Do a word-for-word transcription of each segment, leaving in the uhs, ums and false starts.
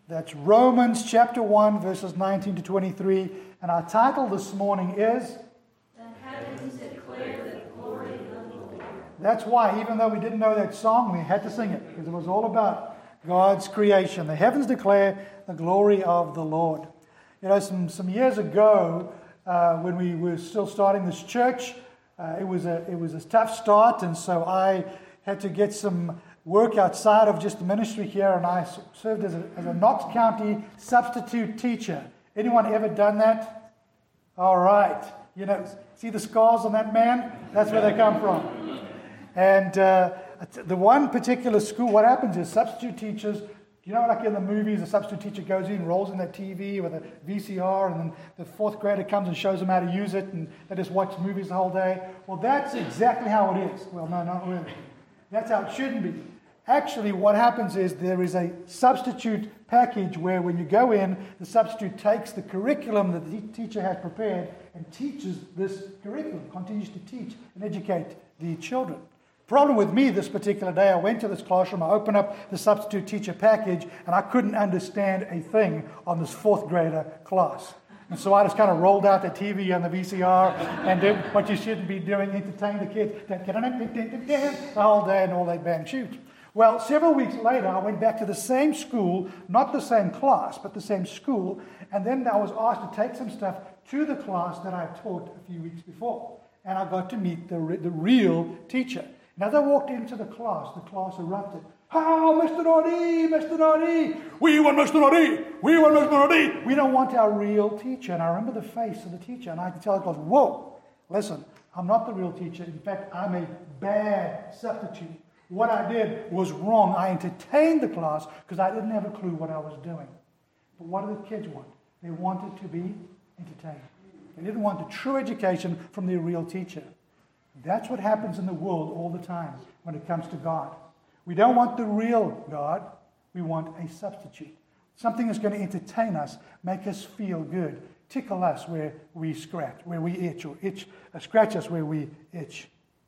That's Romans chapter one, verses nineteen to twenty-three. And our title this morning is... The heavens declare the glory of the Lord. That's why, even though we didn't know that song, we had to sing it, because it was all about God's creation. The heavens declare the glory of the Lord. You know, some, some years ago, uh, when we were still starting this church, uh, it was a it was a tough start, and so I had to get some work outside of just the ministry here, and I served as a, as a Knox County substitute teacher. Anyone ever done that? All right. You know, see the scars on that man? That's where they come from. And uh, the one particular school, what happens is substitute teachers, you know, like in the movies, the substitute teacher goes in, rolls in their T V with a V C R, and then the fourth grader comes and shows them how to use it, and they just watch movies the whole day. Well, that's exactly how it is. Well, no, not really. That's how it shouldn't be. Actually, what happens is there is a substitute package where when you go in, the substitute takes the curriculum that the teacher has prepared and teaches this curriculum, continues to teach and educate the children. Problem with me this particular day, I went to this classroom, I opened up the substitute teacher package, and I couldn't understand a thing on this fourth grader class. And so I just kind of rolled out the T V and the V C R and did what you shouldn't be doing, entertain the kids the whole day and all that bang shoot. Well, several weeks later, I went back to the same school, not the same class, but the same school, and then I was asked to take some stuff to the class that I taught a few weeks before. And I got to meet the, re- the real teacher. And as I walked into the class, the class erupted. How, Mister Noddy, Mister Noddy, we want Mister Noddy, we want Mister Noddy. We don't want our real teacher. And I remember the face of the teacher, and I could tell the class, whoa, listen, I'm not the real teacher. In fact, I'm a bad substitute. What I did was wrong. I entertained the class because I didn't have a clue what I was doing. But what do the kids want? They wanted to be entertained. They didn't want the true education from their real teacher. That's what happens in the world all the time when it comes to God. We don't want the real God. We want a substitute. Something that's going to entertain us, make us feel good, tickle us where we scratch, where we itch, or itch, uh, scratch us where we itch.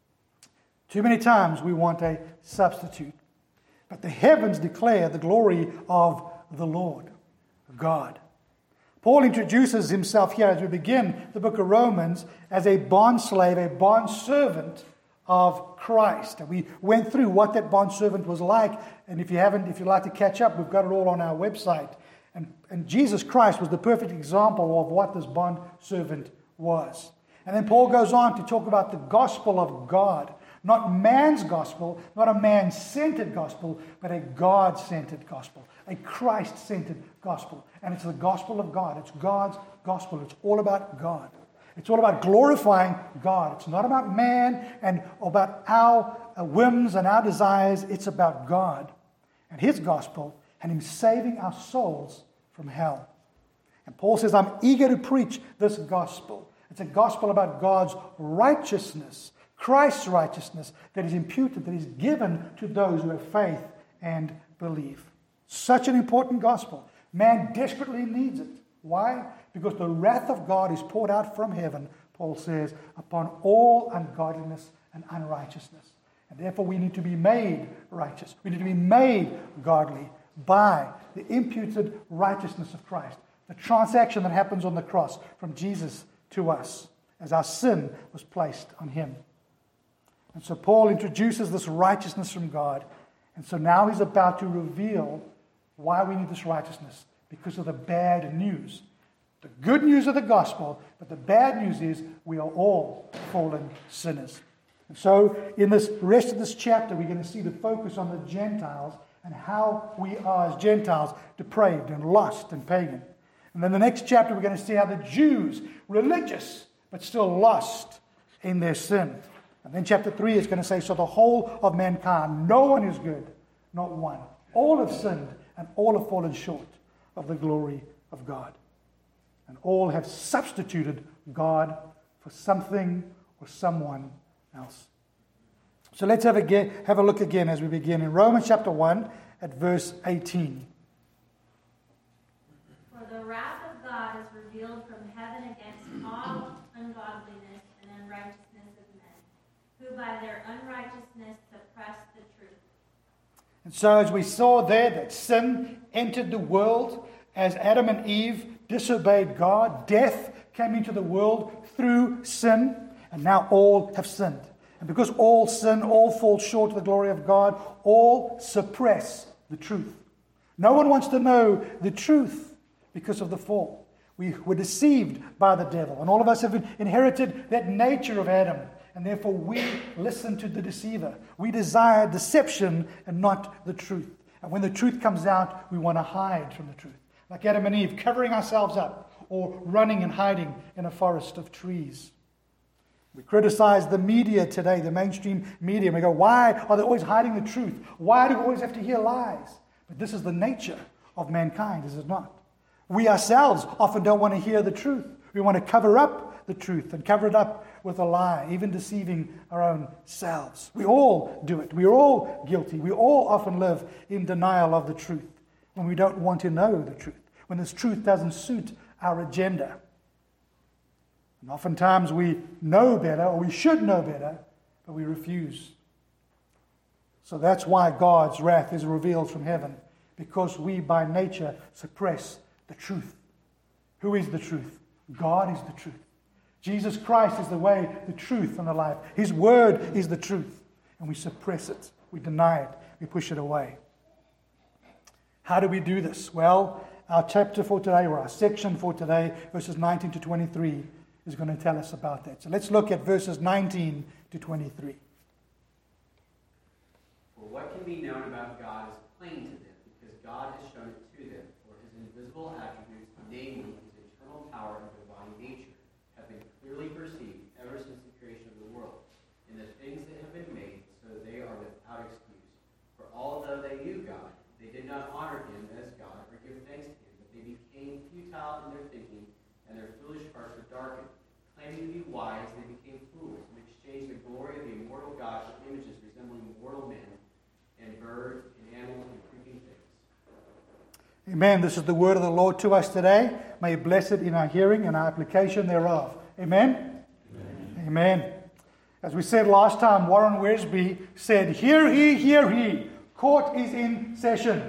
Too many times we want a substitute. But the heavens declare the glory of the Lord, God. Paul introduces himself here as we begin the book of Romans as a bondslave, a bondservant of Christ. And we went through what that bondservant was like. And if you haven't, if you'd like to catch up, we've got it all on our website. And, and Jesus Christ was the perfect example of what this bondservant was. And then Paul goes on to talk about the gospel of God. Not man's gospel, not a man-centered gospel, but a God-centered gospel, a Christ-centered gospel. And it's the gospel of God. It's God's gospel. It's all about God. It's all about glorifying God. It's not about man and about our whims and our desires. It's about God and His gospel and Him saving our souls from hell. And Paul says, I'm eager to preach this gospel. It's a gospel about God's righteousness, Christ's righteousness that is imputed, that is given to those who have faith and believe. Such an important gospel. Man desperately needs it. Why? Because the wrath of God is poured out from heaven, Paul says, upon all ungodliness and unrighteousness. And therefore we need to be made righteous. We need to be made godly by the imputed righteousness of Christ. The transaction that happens on the cross from Jesus to us as our sin was placed on Him. And so Paul introduces this righteousness from God. And so now he's about to reveal why we need this righteousness, because of the bad news. The good news of the gospel, but the bad news is we are all fallen sinners. And so in this rest of this chapter, we're going to see the focus on the Gentiles and how we are as Gentiles depraved and lost and pagan. And then the next chapter, we're going to see how the Jews, religious, but still lost in their sin. And then chapter three is going to say, so the whole of mankind, no one is good, not one. All have sinned and all have fallen short of the glory of God. And all have substituted God for something or someone else. So let's have a, have a look again as we begin in Romans chapter one at verse eighteen. For the wrath of God is revealed from heaven against all ungodliness and unrighteousness of men, who by their unrighteousness suppress the truth. And so as we saw there, that sin entered the world as Adam and Eve disobeyed God. Death came into the world through sin, and now all have sinned. And because all sin, all fall short of the glory of God, all suppress the truth. No one wants to know the truth because of the fall. We were deceived by the devil, and all of us have inherited that nature of Adam, and therefore we listen to the deceiver. We desire deception and not the truth. And when the truth comes out, we want to hide from the truth. Like Adam and Eve, covering ourselves up or running and hiding in a forest of trees. We criticize the media today, the mainstream media. And we go, why are they always hiding the truth? Why do we always have to hear lies? But this is the nature of mankind, is it not? We ourselves often don't want to hear the truth. We want to cover up the truth and cover it up with a lie, even deceiving our own selves. We all do it. We are all guilty. We all often live in denial of the truth when we don't want to know the truth, when this truth doesn't suit our agenda. And oftentimes we know better, or we should know better, but we refuse. So that's why God's wrath is revealed from heaven, because we by nature suppress the truth. Who is the truth? God is the truth. Jesus Christ is the way, the truth, and the life. His word is the truth. And we suppress it. We deny it. We push it away. How do we do this? Well, our chapter for today, or our section for today, verses nineteen to twenty-three, is going to tell us about that. So let's look at verses nineteen to twenty-three. For what can be known about God is plain to them, because God has shown it to them. For his invisible attributes, namely his eternal power and divine nature, have been clearly perceived ever since the creation of the world. In the things that have been made, so they are without excuse. For although they knew God, they did not honor him as God or give thanks to him, but they became futile in their thinking, and their foolish hearts were darkened. Claiming to be wise, they became fools, and exchanged the glory of the immortal God for images resembling mortal men, and birds, and animals, and creeping things. Amen. This is the word of the Lord to us today. May He bless it in our hearing and our application thereof. Amen? Amen. Amen. As we said last time, Warren Wiersbe said, "Hear ye, hear ye. Court is in session."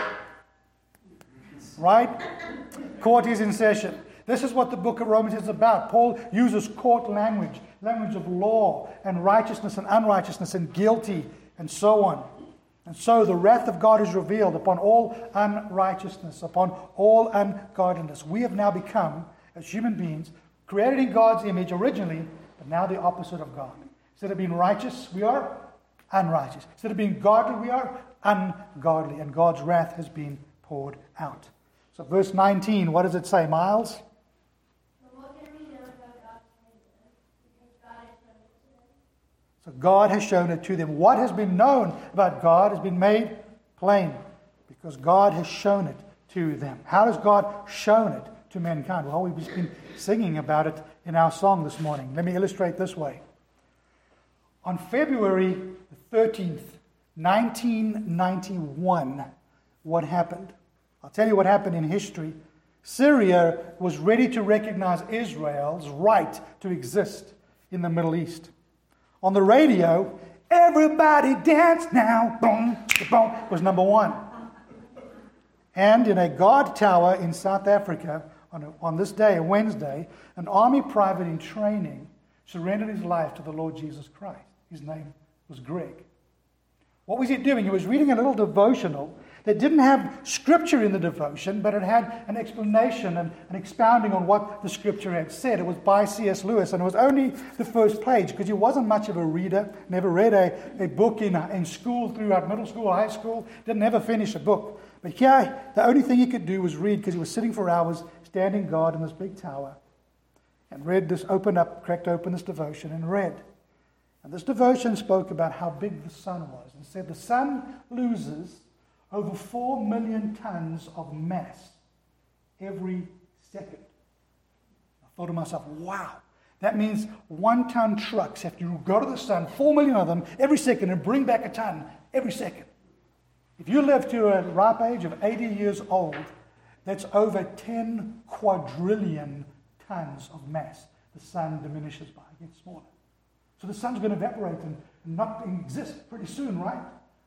Right? Court is in session. This is what the book of Romans is about. Paul uses court language, language of law and righteousness and unrighteousness and guilty and so on. And so the wrath of God is revealed upon all unrighteousness, upon all ungodliness. We have now become, as human beings, created in God's image originally, but now the opposite of God. Instead of being righteous, we are unrighteous. Instead of being godly, we are ungodly. And God's wrath has been poured out. So verse nineteen, what does it say, Miles? So God has shown it to them. What has been known about God has been made plain, because God has shown it to them. How has God shown it to mankind? Well, we've just been singing about it in our song this morning. Let me illustrate this way. On February thirteenth, nineteen ninety-one, what happened? I'll tell you what happened in history. Syria was ready to recognize Israel's right to exist in the Middle East. On the radio, "Everybody dance now," boom, boom, was number one. And in a guard tower in South Africa, on, a, on this day, a Wednesday, an army private in training surrendered his life to the Lord Jesus Christ. His name was Greg. What was he doing? He was reading a little devotional that didn't have scripture in the devotion, but it had an explanation and an expounding on what the scripture had said. It was by C S Lewis, and it was only the first page, because he wasn't much of a reader, never read a, a book in, in school, throughout middle school, high school, didn't ever finish a book. But here, the only thing he could do was read, because he was sitting for hours, standing guard in this big tower, and read this, opened up, cracked open this devotion, and read. And this devotion spoke about how big the sun was, and said the sun loses over four million tons of mass every second. I thought to myself, wow, that means one-ton trucks have to go to the sun, four million of them every second, and bring back a ton every second. If you live to a ripe age of eighty years old, that's over ten quadrillion tons of mass the sun diminishes by, it gets smaller. So the sun's going to evaporate and not exist pretty soon, right?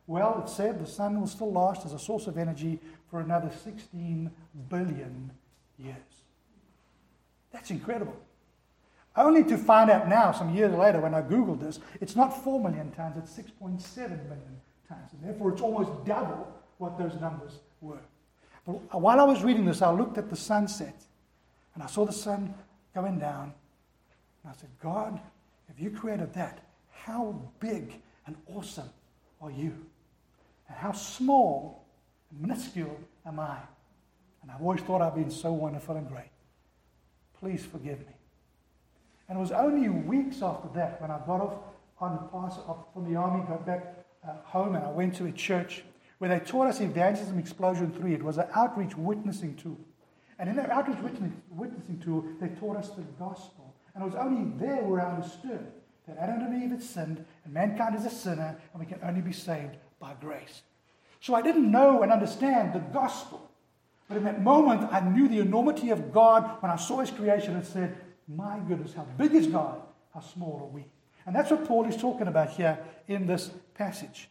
Well, it said the sun will still last as a source of energy for another sixteen billion years. That's incredible. Only to find out now, some years later, when I Googled this, it's not four million tons, it's six point seven million tons. And therefore, it's almost double what those numbers were. But while I was reading this, I looked at the sunset, and I saw the sun going down. And I said, God, if you created that, how big and awesome are you? And how small and minuscule am I? And I've always thought I've been so wonderful and great. Please forgive me. And it was only weeks after that when I got off on the pass off from the army, got back uh, home, and I went to a church where they taught us Evangelism Explosion three. It was an outreach witnessing tool. And in that outreach witnessing tool, they taught us the gospel. And it was only there where I understood that Adam and Eve had sinned, and mankind is a sinner, and we can only be saved by grace. So I didn't know and understand the gospel. But in that moment, I knew the enormity of God when I saw His creation and said, my goodness, how big is God? How small are we? And that's what Paul is talking about here in this passage.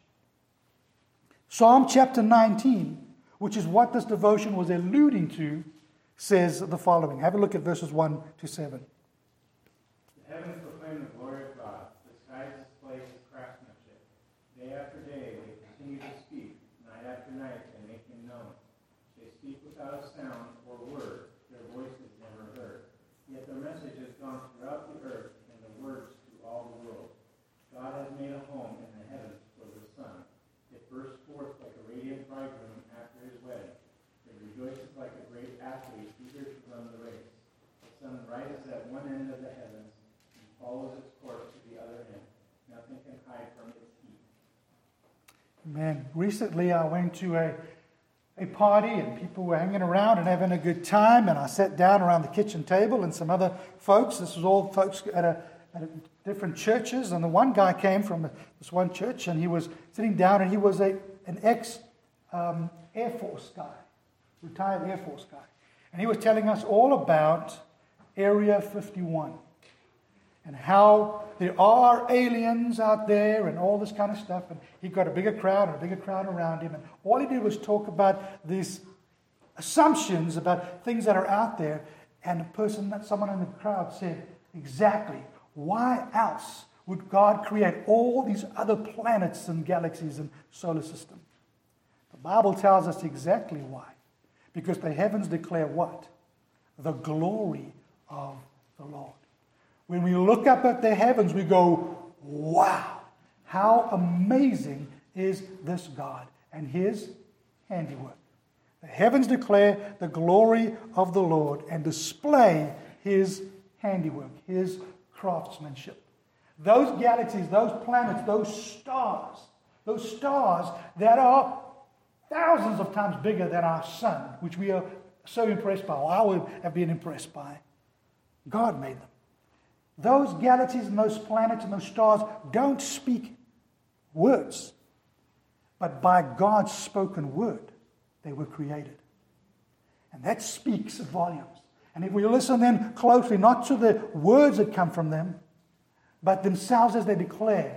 Psalm chapter nineteen, which is what this devotion was alluding to, says the following. Have a look at verses one to seven. The heavens proclaim the glory of God. The skies display His craftsmanship. Day after day they continue to speak. Night after night they make Him known. They speak without a sound or word. Their voice is never heard. Yet their message has gone throughout the earth and the words to all the world. God has made a home in the heavens for the sun. It bursts forth like a radiant bridegroom after his wedding. It rejoices like a great athlete eager to run the race. The sun rises at one end of the heavens and follows its course to the other end. Nothing can hide from its heat. Man, recently I went to a a party and people were hanging around and having a good time, and I sat down around the kitchen table and some other folks. This was all folks at a, at a different churches, and the one guy came from this one church, and he was sitting down, and he was a an ex um, Air Force guy, retired Air Force guy, and he was telling us all about Area fifty-one and how there are aliens out there and all this kind of stuff. And he got a bigger crowd and a bigger crowd around him. And all he did was talk about these assumptions about things that are out there. And a person, someone in the crowd said, exactly, why else would God create all these other planets and galaxies and solar system? The Bible tells us exactly why. Because the heavens declare what? The glory of the Lord. When we look up at the heavens, we go, wow, how amazing is this God and His handiwork. The heavens declare the glory of the Lord and display His handiwork, His craftsmanship. Those galaxies, those planets, those stars, those stars that are thousands of times bigger than our sun, which we are so impressed by, or I would have been impressed by, God made them. Those galaxies and those planets and those stars don't speak words, but by God's spoken word, they were created. And that speaks volumes. And if we listen then closely, not to the words that come from them, but themselves as they declare,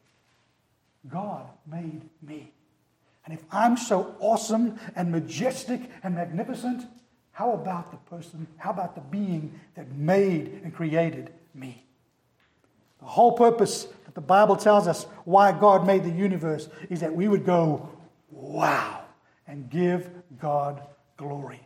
God made me. And if I'm so awesome and majestic and magnificent, how about the person, how about the being that made and created me? The whole purpose that the Bible tells us why God made the universe is that we would go, wow, and give God glory.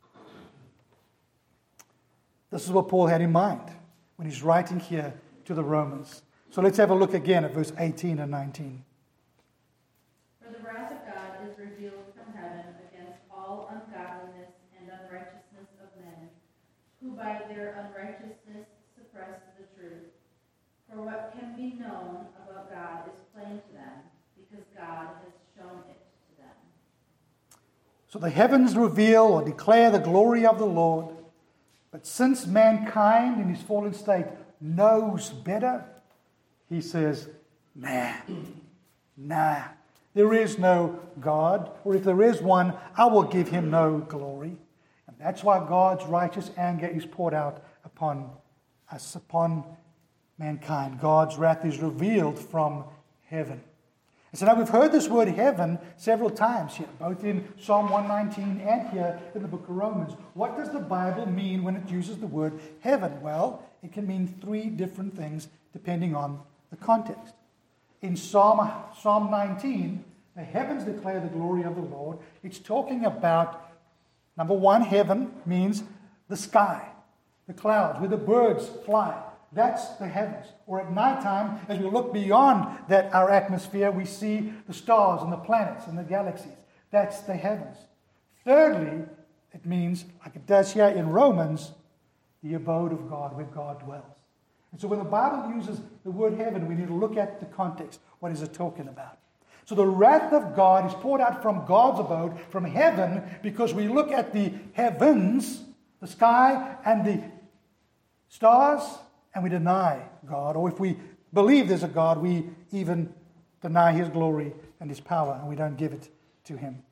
This is what Paul had in mind when he's writing here to the Romans. So let's have a look again at verse eighteen and nineteen. For the wrath of God is revealed from heaven against all ungodliness and unrighteousness of men, who by their unrighteousness suppress the truth. For what can be known about God is plain to them, because God has shown it to them. So the heavens reveal or declare the glory of the Lord, but since mankind in his fallen state knows better, he says, nah, nah, there is no God, or if there is one, I will give him no glory. And that's why God's righteous anger is poured out upon us, upon mankind. God's wrath is revealed from heaven. So now we've heard this word heaven several times here, both in Psalm one nineteen and here in the book of Romans. What does the Bible mean when it uses the word heaven? Well, it can mean three different things depending on the context. In Psalm, Psalm nineteen, the heavens declare the glory of the Lord. It's talking about, number one, heaven means the sky, the clouds, where the birds fly. That's the heavens. Or at nighttime, as we look beyond that our atmosphere, we see the stars and the planets and the galaxies. That's the heavens. Thirdly, it means, like it does here in Romans, the abode of God, where God dwells. And so when the Bible uses the word heaven, we need to look at the context. What is it talking about? So the wrath of God is poured out from God's abode, from heaven, because we look at the heavens, the sky, and the stars, and we deny God. Or if we believe there's a God, we even deny His glory and His power, and we don't give it to Him.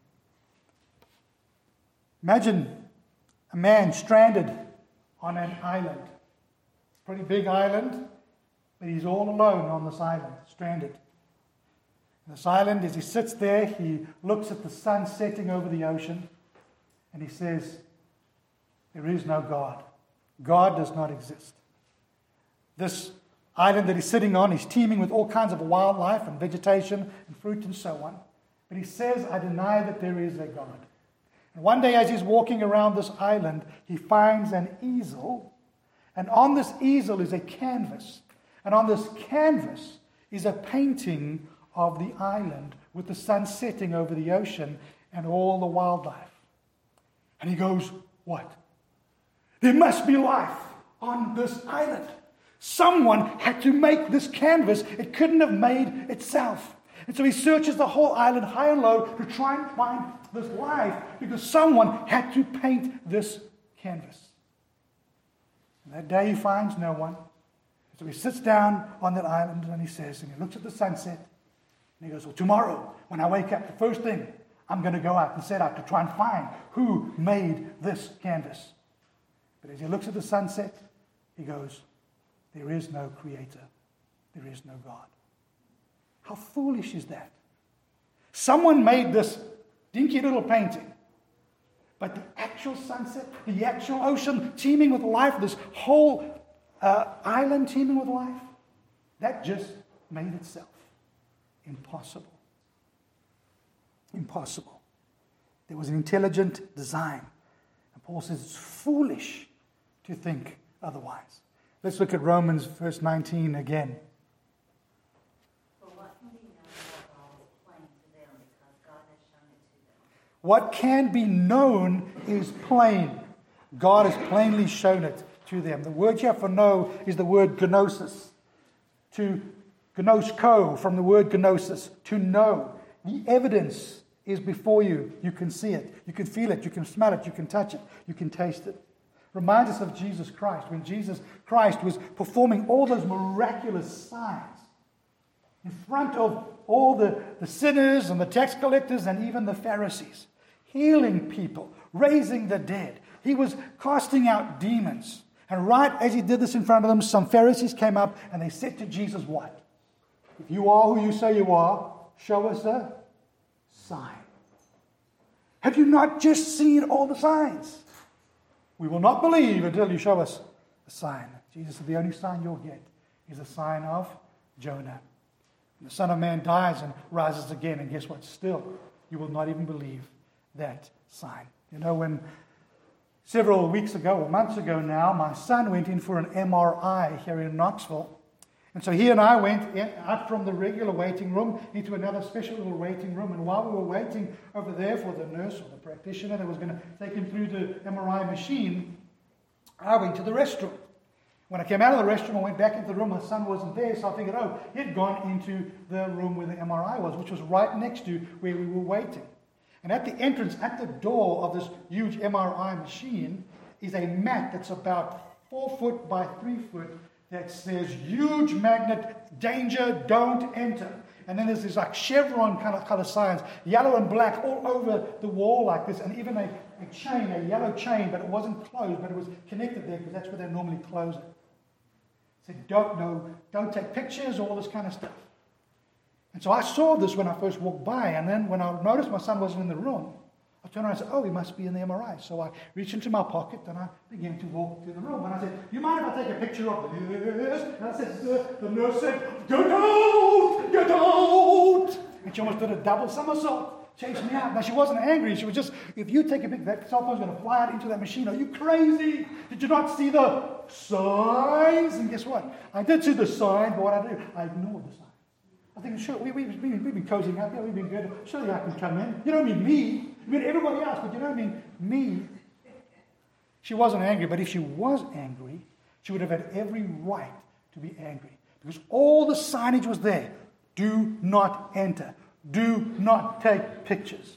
Imagine a man stranded on an island. Pretty big island, but he's all alone on this island, stranded. And this island, as he sits there, he looks at the sun setting over the ocean, and he says, there is no God. God does not exist. This island that he's sitting on is teeming with all kinds of wildlife and vegetation and fruit and so on. But he says, I deny that there is a God. And one day as he's walking around this island, he finds an easel. And on this easel is a canvas. And on this canvas is a painting of the island with the sun setting over the ocean and all the wildlife. And he goes, what? There must be life on this island. Someone had to make this canvas. It couldn't have made itself. And so he searches the whole island high and low to try and find this life because someone had to paint this canvas. And that day he finds no one. So he sits down on that island and he says, and he looks at the sunset, and he goes, well, tomorrow when I wake up, the first thing, I'm going to go out and set out to try and find who made this canvas. But as he looks at the sunset, he goes, there is no creator. There is no God. How foolish is that? Someone made this dinky little painting. But the actual sunset, the actual ocean teeming with life, this whole uh, island teeming with life, that just made itself. Impossible. Impossible. There was an intelligent design. And Paul says it's foolish to think otherwise. Let's look at Romans verse nineteen again. What can be known is plain. God has plainly shown it to them. The word here for know is the word gnosis. To gnosko, from the word gnosis, to know. The evidence is before you. You can see it. You can feel it. You can smell it. You can touch it. You can taste it. Reminds us of Jesus Christ, when Jesus Christ was performing all those miraculous signs in front of all the, the sinners and the tax collectors and even the Pharisees, healing people, raising the dead. He was casting out demons. And right as he did this in front of them, some Pharisees came up and they said to Jesus, what? If you are who you say you are, show us a sign. Have you not just seen all the signs? We will not believe until you show us a sign. Jesus said, the only sign you'll get is a sign of Jonah. And the Son of Man dies and rises again. And guess what? Still, you will not even believe that sign. You know, when several weeks ago, or months ago now, my son went in for an M R I here in Knoxville. And so he and I went in, out from the regular waiting room into another special little waiting room. And while we were waiting over there for the nurse or the practitioner that was going to take him through the M R I machine, I went to the restroom. When I came out of the restroom, I went back into the room. My son wasn't there, so I figured, oh, he had gone into the room where the M R I was, which was right next to where we were waiting. And at the entrance, at the door of this huge M R I machine, is a mat that's about four foot by three foot that says, huge magnet, danger, don't enter. And then there's this like chevron kind of color signs, yellow and black all over the wall like this, and even a, a chain, a yellow chain, but it wasn't closed, but it was connected there because that's where they normally close it. It said, don't, no, don't take pictures, all this kind of stuff. And so I saw this when I first walked by, and then when I noticed my son wasn't in the room, I turned around and said, oh, he must be in the M R I. So I reached into my pocket and I began to walk to the room. And I said, you mind if I take a picture of this? And I said, the, the nurse said, get out, get out. And she almost did a double somersault, chased me out. Now, she wasn't angry. She was just, if you take a picture, that cell phone's going to fly out into that machine. Are you crazy? Did you not see the signs? And guess what? I did see the sign, but what I did, I ignored the sign. I think, sure, we, we, we, we've been cozying up here, we've been good. Surely I can come in. You don't mean me. You mean everybody else, but you don't mean me. She wasn't angry, but if she was angry, she would have had every right to be angry. Because all the signage was there. Do not enter. Do not take pictures.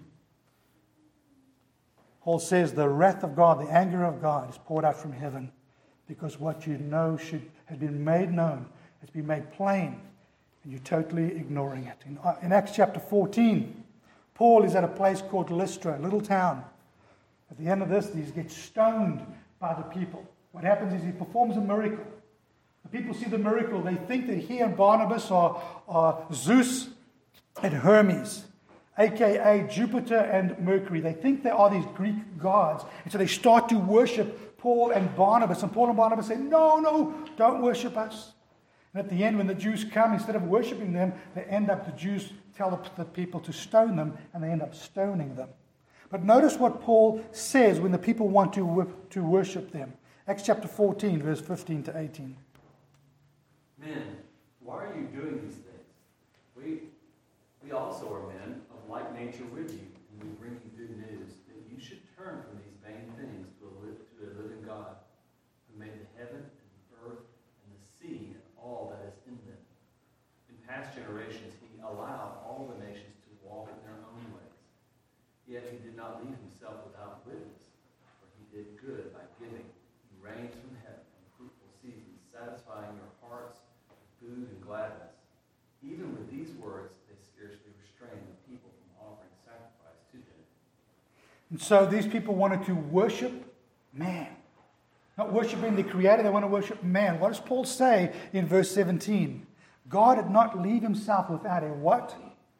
Paul says the wrath of God, the anger of God is poured out from heaven because what you know should has been made known, has been made plain. And you're totally ignoring it. In, in Acts chapter fourteen, Paul is at a place called Lystra, a little town. At the end of this, he gets stoned by the people. What happens is he performs a miracle. The people see the miracle. They think that he and Barnabas are, are Zeus and Hermes, a k a. Jupiter and Mercury. They think they are these Greek gods. And so they start to worship Paul and Barnabas. And Paul and Barnabas say, no, no, don't worship us. And at the end, when the Jews come, instead of worshiping them, they end up, the Jews tell the, the people to stone them, and they end up stoning them. But notice what Paul says when the people want to, to worship them. Acts chapter fourteen, verse fifteen to eighteen. Men, why are you doing these things? We, we also are men of like nature with you, and we bring you good news, that you should turn from these vain things to a, live, to a living God, who made the heaven and the earth and the sea and all that is in them. In past generations, he allowed all the nations to walk in their own ways. Yet he did not leave himself without witness, for he did good by giving. He rains from heaven and fruitful seasons, satisfying your hearts with food and gladness. Even with these words, they scarcely restrained the people from offering sacrifice to him. And so these people wanted to worship man. Not worshiping the Creator, they want to worship man. What does Paul say in verse seventeen? God did not leave himself without a what?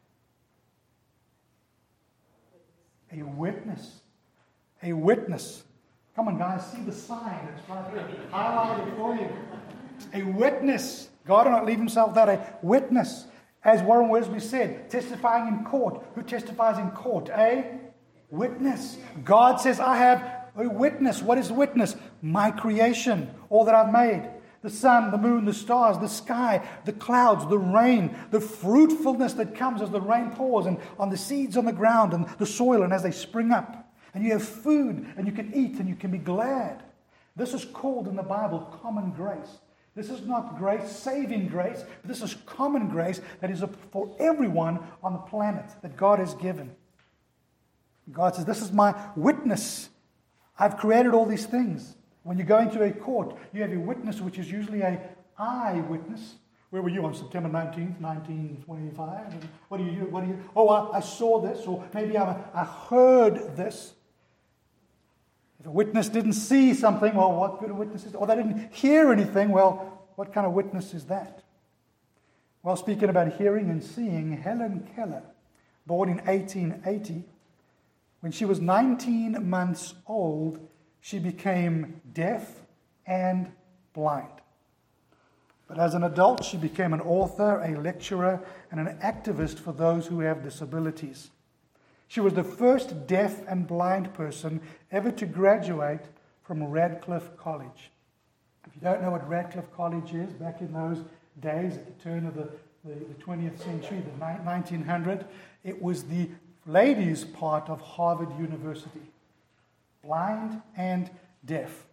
A witness. A witness. Come on, guys, see the sign. It's right here. Highlighted for you. A witness. God did not leave himself without a witness. As Warren Wiersbe said, testifying in court. Who testifies in court? A witness. God says, I have a witness. What is witness? My creation. All that I've made. The sun, the moon, the stars, the sky, the clouds, the rain, the fruitfulness that comes as the rain pours and on the seeds on the ground and the soil and as they spring up. And you have food and you can eat and you can be glad. This is called in the Bible common grace. This is not grace, saving grace, but this is common grace that is for everyone on the planet that God has given. God says, this is my witness. I've created all these things. When you go into a court, you have a witness, which is usually an eyewitness. Where were you on September nineteenth, nineteen twenty-five? What do you do? What do you? Oh, I, I saw this, or maybe I, I heard this. If a witness didn't see something, well, what good a witness is? Or they didn't hear anything, well, what kind of witness is that? Well, speaking about hearing and seeing, Helen Keller, born in eighteen eighty, when she was nineteen months old, she became deaf and blind. But as an adult, she became an author, a lecturer, and an activist for those who have disabilities. She was the first deaf and blind person ever to graduate from Radcliffe College. If you don't know what Radcliffe College is, back in those days, at the turn of the, the, the twentieth century, the nineteen hundred, it was the ladies' part of Harvard University. Blind and deaf.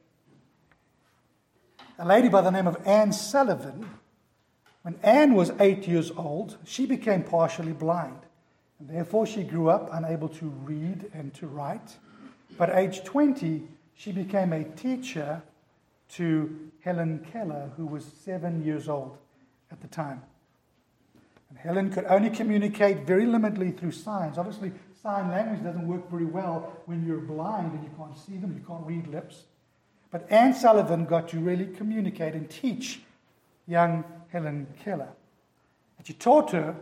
A lady by the name of Anne Sullivan, when Anne was eight years old, she became partially blind. And therefore, she grew up unable to read and to write. But at age twenty, she became a teacher to Helen Keller, who was seven years old at the time. And Helen could only communicate very limitedly through signs. Obviously, sign language doesn't work very well when you're blind and you can't see them, you can't read lips. But Anne Sullivan got to really communicate and teach young Helen Keller. And she taught her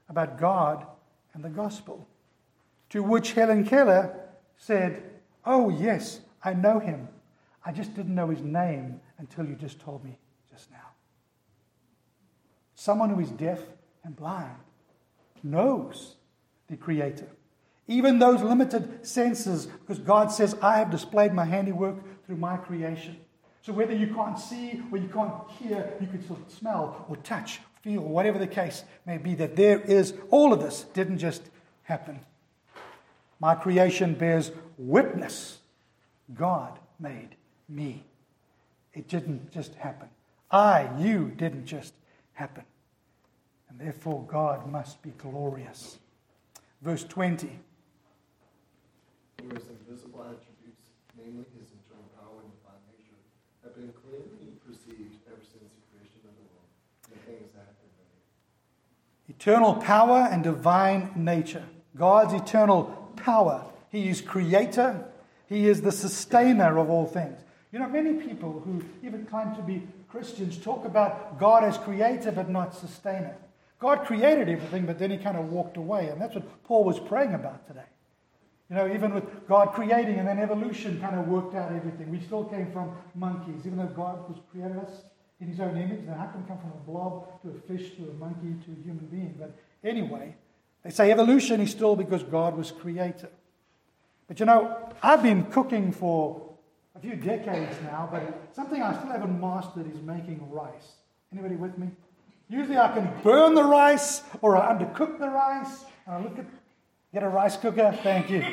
about God and the gospel. To which Helen Keller said, "Oh yes, I know him. I just didn't know his name until you just told me just now." Someone who is deaf and blind knows the Creator. Even those limited senses, because God says, "I have displayed my handiwork through my creation." So whether you can't see or you can't hear, you can still smell or touch, feel, or whatever the case may be, that there is, all of this didn't just happen. My creation bears witness. God made me. It didn't just happen. I, you, didn't just happen. And therefore God must be glorious. Verse twenty. Whereas invisible attributes, namely his eternal power and divine nature, have been clearly perceived ever since the creation of the world, and the things that have been made. Eternal power and divine nature. God's eternal power. He is creator. He is the sustainer of all things. You know, many people who even claim to be Christians talk about God as creator but not sustainer. God created everything, but then he kind of walked away. And that's what Paul was praying about today. You know, even with God creating and then evolution kind of worked out everything. We still came from monkeys. Even though God was created us in his own image, then how can we come from a blob to a fish to a monkey to a human being? But anyway, they say evolution is still because God was creator. But you know, I've been cooking for a few decades now, but something I still haven't mastered is making rice. Anybody with me? Usually I can burn the rice or I undercook the rice. And I look at, get a rice cooker, thank you.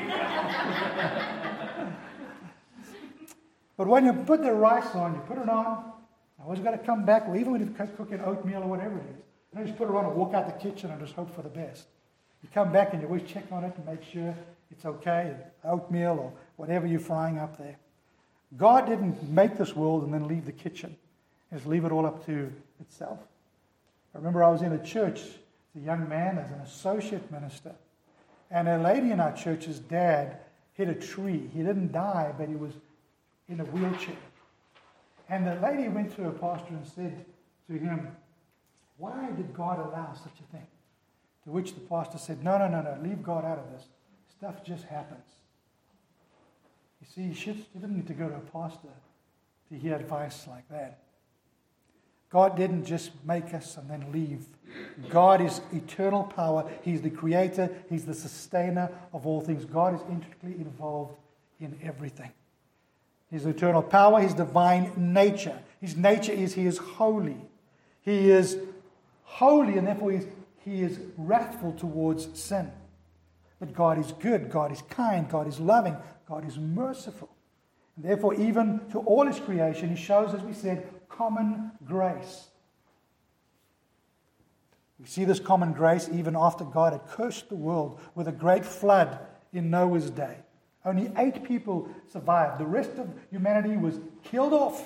But when you put the rice on, you put it on, I always got to come back, or even when you're cooking oatmeal or whatever it is, you don't just put it on and walk out the kitchen and just hope for the best. You come back and you always check on it to make sure it's okay, oatmeal or whatever you're frying up there. God didn't make this world and then leave the kitchen. Just leave it all up to itself. I remember I was in a church as a young man, as an associate minister, and a lady in our church's dad hit a tree. He didn't die, but he was in a wheelchair. And the lady went to her pastor and said to him, "Why did God allow such a thing?" To which the pastor said, no, no, no, no, leave God out of this. Stuff just happens. You see, you, should, you didn't need to go to a pastor to hear advice like that. God didn't just make us and then leave. God is eternal power. He's the creator. He's the sustainer of all things. God is intricately involved in everything. His eternal power, his divine nature. His nature is he is holy. He is holy, and therefore he is, he is wrathful towards sin. But God is good. God is kind. God is loving. God is merciful. And therefore, even to all his creation, he shows, as we said, common grace. We see this common grace even after God had cursed the world with a great flood in Noah's day. Only eight people survived. The rest of humanity was killed off.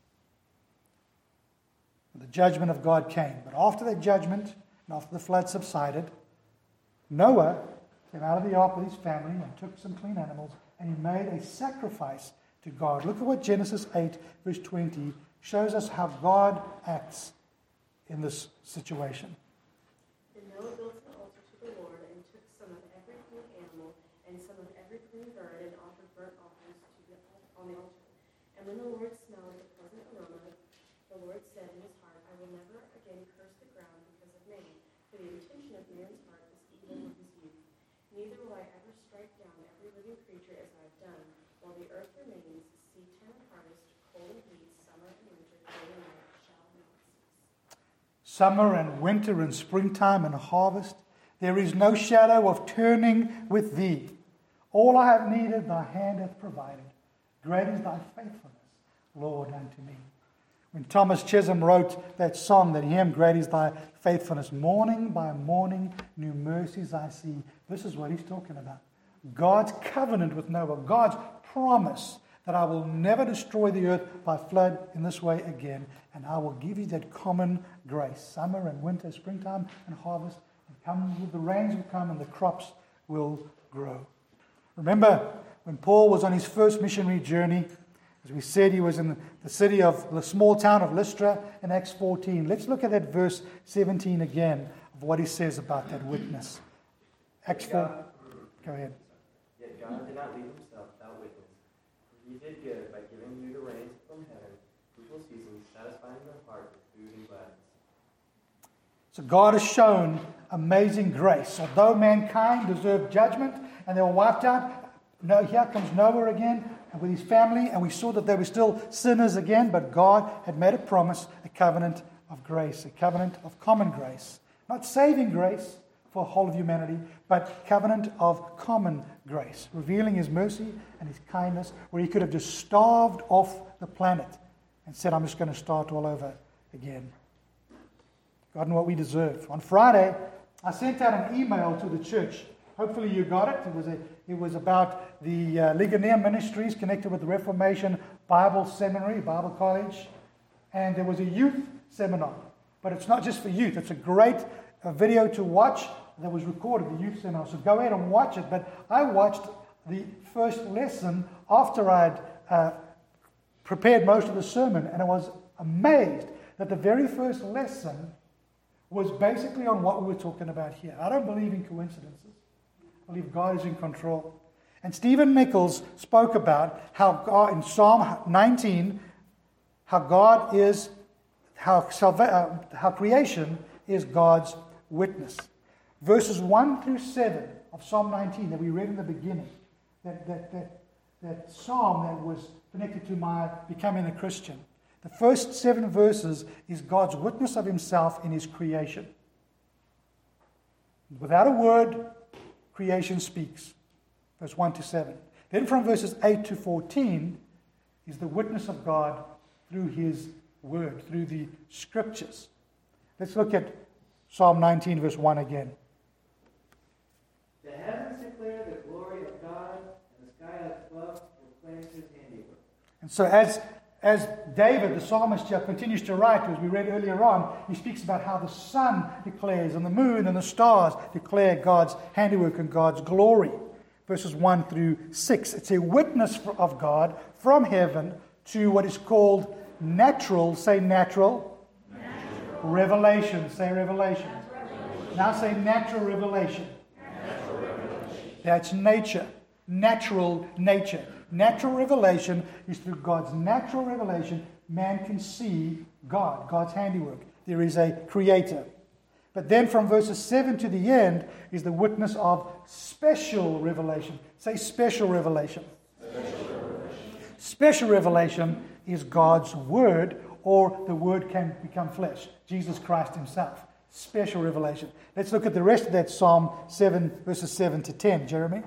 The judgment of God came. But after that judgment, and after the flood subsided, Noah came out of the ark with his family and took some clean animals, and he made a sacrifice to God. Look at what Genesis eight, verse twenty, shows us how God acts in this situation. And Noah built an altar to the Lord and took some of every clean animal and some of every clean bird and offered burnt offerings to the, on the altar. And when the Lord smelled the pleasant aroma, the Lord said in his heart, I will never again curse the ground because of man, for the intention of man's heart is evil with his youth. Neither will I ever strike down every living creature as I have done, while the earth remains, seed time and harvest, cold and heat, summer and winter, day and night shall not cease. Summer and winter and springtime and harvest, there is no shadow of turning with thee. All I have needed, thy hand hath provided. Great is thy faithfulness, Lord, unto me. When Thomas Chisholm wrote that song, that hymn, Great is thy faithfulness, morning by morning, new mercies I see. This is what he's talking about. God's covenant with Noah, God's promise that I will never destroy the earth by flood in this way again, and I will give you that common grace. Summer and winter, springtime and harvest, and come, the rains will come and the crops will grow. Remember when Paul was on his first missionary journey, as we said, he was in the city of the small town of Lystra in Acts fourteen. Let's look at that verse seventeen again. of what he says about that witness. Acts four. Go ahead. Yet God did not leave himself without witness. For he did good by giving you the rains from heaven, fruitful seasons, satisfying your heart with food and gladness. So God has shown amazing grace. Although mankind deserved judgment and they were wiped out, no, here comes Noah again and with his family, and we saw that they were still sinners again, but God had made a promise, a covenant of grace, a covenant of common grace. Not saving grace for the whole of humanity, but covenant of common grace, revealing his mercy and his kindness, where he could have just starved off the planet and said, I'm just going to start all over again. God knew what we deserve. On Friday, I sent out an email to the church. Hopefully you got it. It was a, it was about the uh, Ligonier Ministries connected with the Reformation Bible Seminary, Bible College. And there was a youth seminar. But it's not just for youth. It's a great uh, video to watch that was recorded, the youth seminar. So go ahead and watch it. But I watched the first lesson after I'd uh, prepared most of the sermon. And I was amazed that the very first lesson was basically on what we were talking about here. I don't believe in coincidences. I believe God is in control. And Stephen Nichols spoke about how God, in Psalm nineteen, how God is, how, salva- uh, how creation is God's witness. Verses one through seven of Psalm nineteen that we read in the beginning, that, that, that, that psalm that was connected to my becoming a Christian. The first seven verses is God's witness of himself in his creation. Without a word, creation speaks. Verse one to seven. Then from verses eight to fourteen is the witness of God through his word, through the scriptures. Let's look at Psalm nineteen, verse one again. The heavens declare the glory of God, and the sky above proclaims his handiwork. And so as As David, the psalmist here, continues to write, as we read earlier on, he speaks about how the sun declares and the moon and the stars declare God's handiwork and God's glory. Verses one through six. It's a witness of God from heaven to what is called natural, say natural, natural. Revelation, say revelation. revelation. Now say natural revelation. natural revelation. That's nature, natural nature. Natural revelation is through God's natural revelation, man can see God, God's handiwork. There is a creator. But then from verses seven to the end is the witness of special revelation. Say special revelation. Special revelation. Special revelation is God's word, or the word can become flesh. Jesus Christ himself. Special revelation. Let's look at the rest of that Psalm seven, verses seven to ten. Jeremy?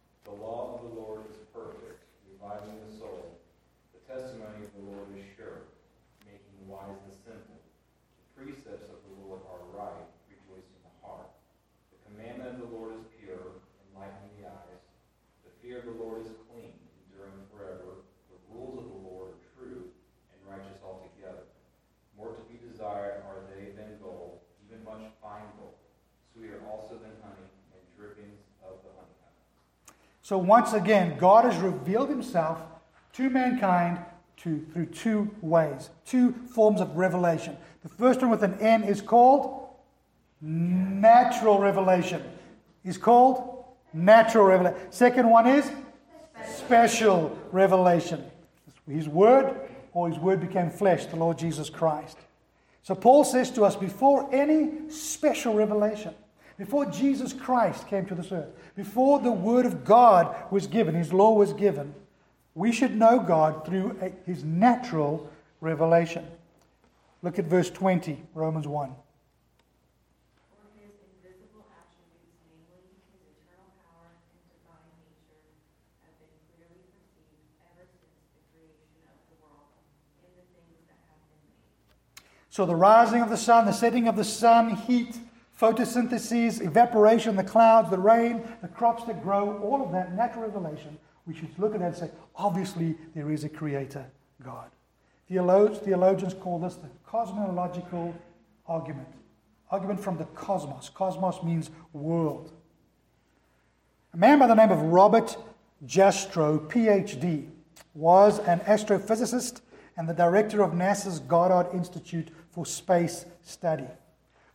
So once again, God has revealed himself to mankind to, through two ways, two forms of revelation. The first one with an N is called natural revelation. Is called natural revelation. Second one is special revelation. His word, or his word became flesh, the Lord Jesus Christ. So Paul says to us, before any special revelation, before Jesus Christ came to this earth, before the Word of God was given, His law was given, we should know God through a, His natural revelation. Look at verse twenty, Romans one. For His invisible attributes, namely His eternal power and divine nature, have been clearly perceived ever since the creation of the world in the things that have been made. So the rising of the sun, the setting of the sun, heat, photosynthesis, evaporation, the clouds, the rain, the crops that grow, all of that natural revelation, we should look at that and say, obviously there is a creator, God. Theologians, theologians call this the cosmological argument. Argument from the cosmos. Cosmos means world. A man by the name of Robert Jastrow, P H D, was an astrophysicist and the director of NASA's Goddard Institute for Space Study.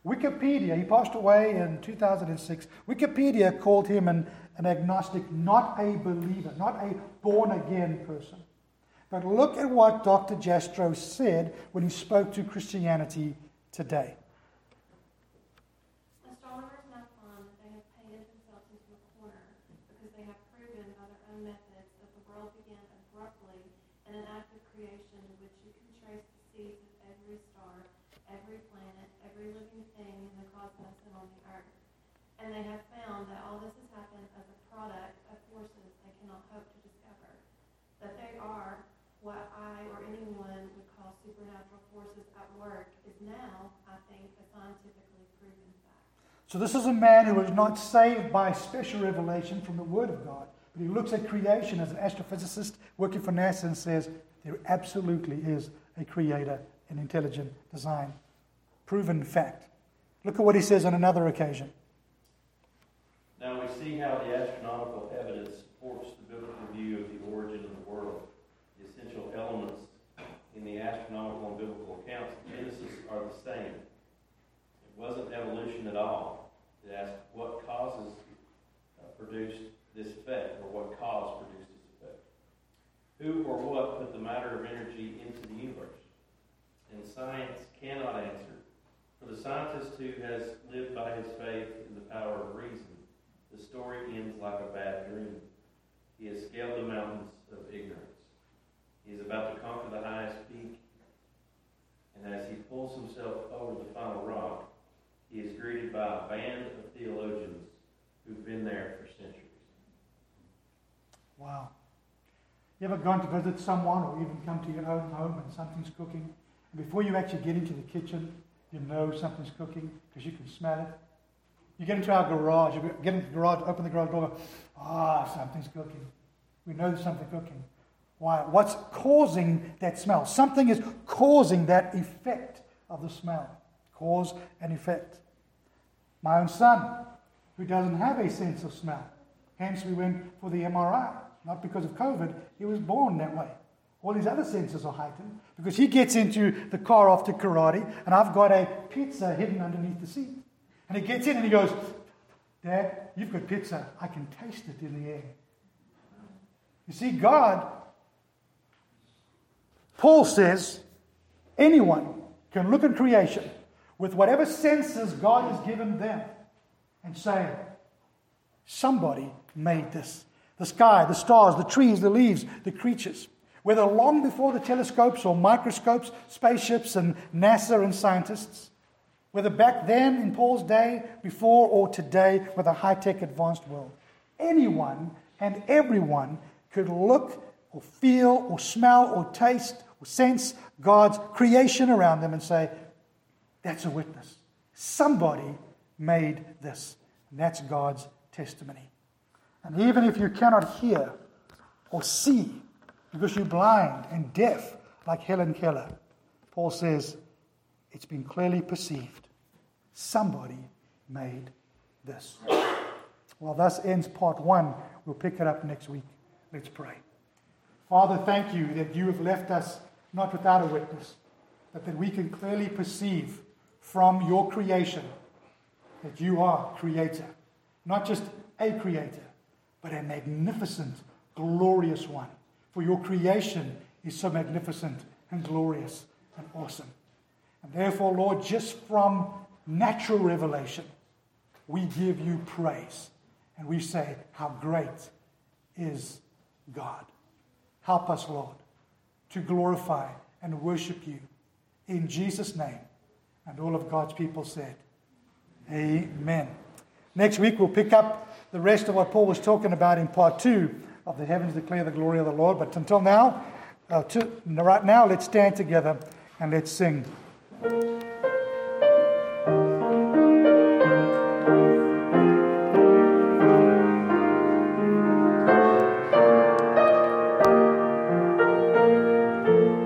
Wikipedia, he passed away in two thousand six. Wikipedia called him an, an agnostic, not a believer, not a born-again person. But look at what Doctor Jastrow said when he spoke to Christianity Today. Astronomers now find that they have painted themselves into a corner because they have proven by their own methods that the world began abruptly in an act of creation in which you can trace the seeds of every star, every planet, every living thing in the cosmos and on the earth. And they have found that all this has happened as a product of forces they cannot hope to discover. That they are what I or anyone would call supernatural forces at work is now, I think, a scientifically proven fact. So this is a man who was not saved by special revelation from the Word of God, but he looks at creation as an astrophysicist working for NASA and says there absolutely is a creator in intelligent design. Proven fact. Look at what he says on another occasion. Now we see how the astronomical evidence supports the biblical view of the origin of the world. The essential elements in the astronomical and biblical accounts of Genesis are the same. It wasn't evolution at all. It asked what causes uh, produced this effect, or what cause produced this effect. Who or what put the matter of energy into the universe? And science cannot answer. For the scientist who has lived by his faith in the power of reason, the story ends like a bad dream. He has scaled the mountains of ignorance. He is about to conquer the highest peak, and as he pulls himself over the final rock, he is greeted by a band of theologians who've been there for centuries. Wow. You ever gone to visit someone or even come to your own home and something's cooking, and before you actually get into the kitchen, you know something's cooking because you can smell it? You get into our garage, you get into the garage, open the garage door, ah, something's cooking. We know there's something cooking. Why? What's causing that smell? Something is causing that effect of the smell. Cause and effect. My own son, who doesn't have a sense of smell. Hence we went for the M R I. Not because of COVID, he was born that way. All his other senses are heightened because he gets into the car after karate and I've got a pizza hidden underneath the seat. And he gets in and he goes, Dad, you've got pizza. I can taste it in the air. You see, God, Paul says, anyone can look at creation with whatever senses God has given them and say, somebody made this. The sky, the stars, the trees, the leaves, the creatures. Whether long before the telescopes or microscopes, spaceships and NASA and scientists. Whether back then in Paul's day, before or today with a high-tech advanced world. Anyone and everyone could look or feel or smell or taste or sense God's creation around them and say, that's a witness. Somebody made this. And that's God's testimony. And even if you cannot hear or see because you're blind and deaf like Helen Keller, Paul says it's been clearly perceived. Somebody made this. Well, thus ends part one. We'll pick it up next week. Let's pray. Father, thank you that you have left us not without a witness, but that we can clearly perceive from your creation that you are creator. Not just a creator, but a magnificent, glorious one. For your creation is so magnificent and glorious and awesome. And therefore, Lord, just from natural revelation, we give you praise. And we say, how great is God. Help us, Lord, to glorify and worship you. In Jesus' name. And all of God's people said, amen. Next week we'll pick up the rest of what Paul was talking about in part two of the heavens declare the glory of the Lord. But until now, uh, to, right now, let's stand together and let's sing.